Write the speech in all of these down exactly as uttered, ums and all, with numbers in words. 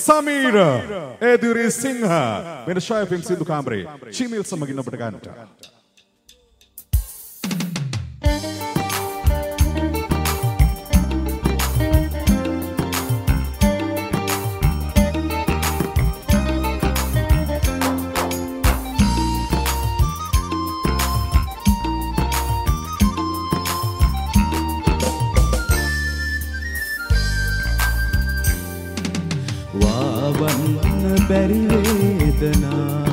Samira Eduri Singha මෙන්න ෂාය film සින්දු කාමරේ චිමිල් සමගින් ඔබට ගන්නට බැරි වේදනා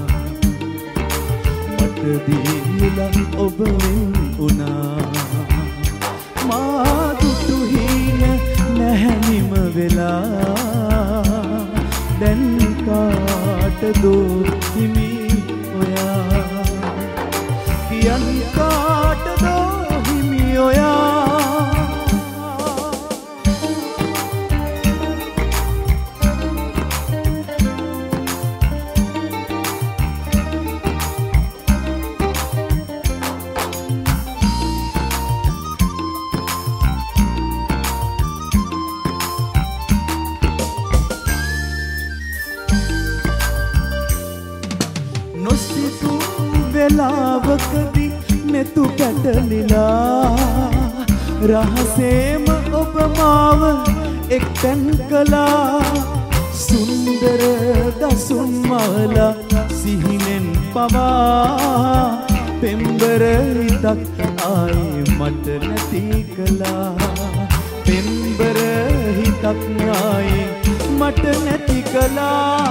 මට දීලා ඔබ වෙන් වුණා මා දුටු හීන නැහැනිම වෙලා දැන් කාටදෝ හිමි ඔයා කියන් කාටදෝ හිමි ඔයා වෙලාවකදී මෙතු පැටලිලා රහසේම ඔබ මාව එක්තැන් කළා සුන්දර දසුන් මාලා සිහිනෙන් පවා පෙම්බර හිතක් ආයේ මට නැති කළා පෙම්බර හිතක් ආයේ මට නැති කළා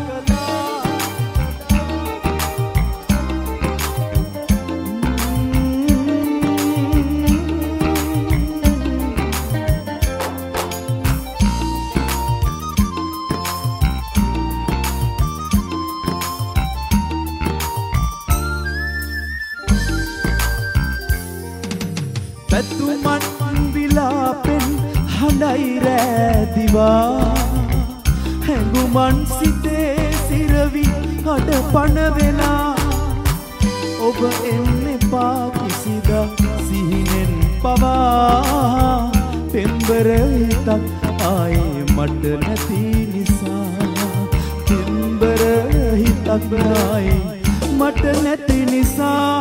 පැතුමන් විලාපෙන් හඬයි රෑදිවා හැඟුමන් සිතේ සිරවි හඩ පණ වෙලා ඔබ එන්න එපා කිසිදා සිහිනෙන් පවා පෙම්බර හිතක් ආයේ මට නැති නිසා පෙම්බර හිතක් ආයේ මට නැති නිසා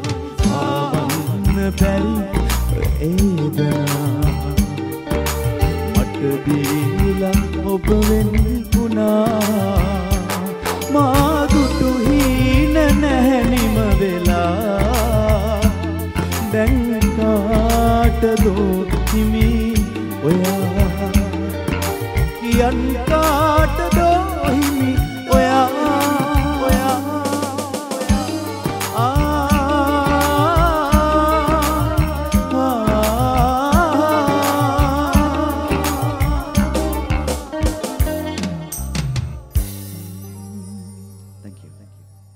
ආවන්න බැරි ඒදනා මට දීලා ඔබ වෙන්